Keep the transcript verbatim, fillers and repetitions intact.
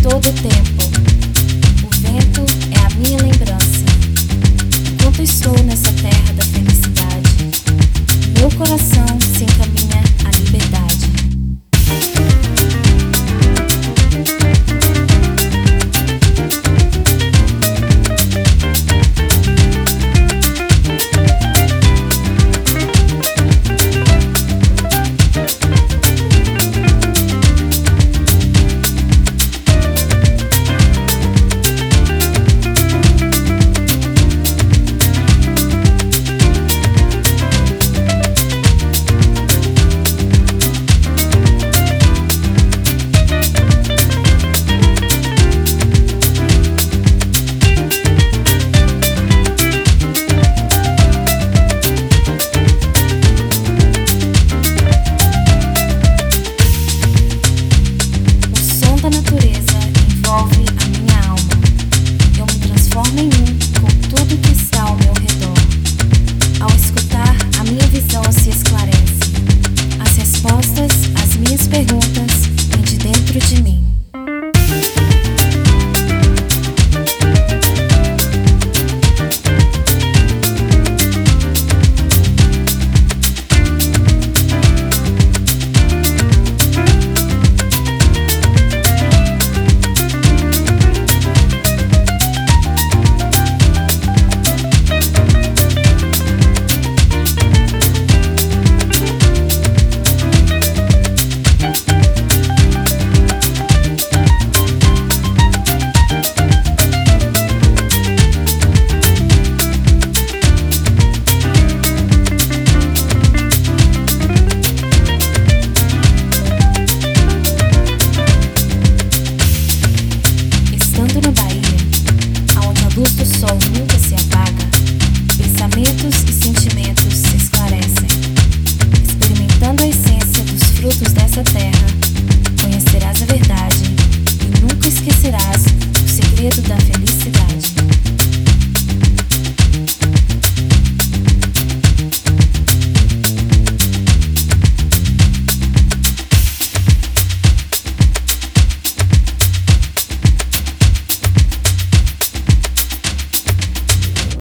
todo o tempo. O vento é a minha lembrança. Enquanto estou nessa terra da felicidade, meu coração se encaminha à liberdade. A natureza envolve a minha alma. Eu me transformo em um com tudo que está ao meu redor. Ao escutar, a minha visão se esclarece. As respostas às minhas perguntas vêm de dentro de mim. Na Bahia, aonde a luz do sol nunca se apaga, pensamentos e sentimentos se esclarecem. Experimentando a essência dos frutos dessa terra, conhecerás a verdade e nunca esquecerás o segredo da vida.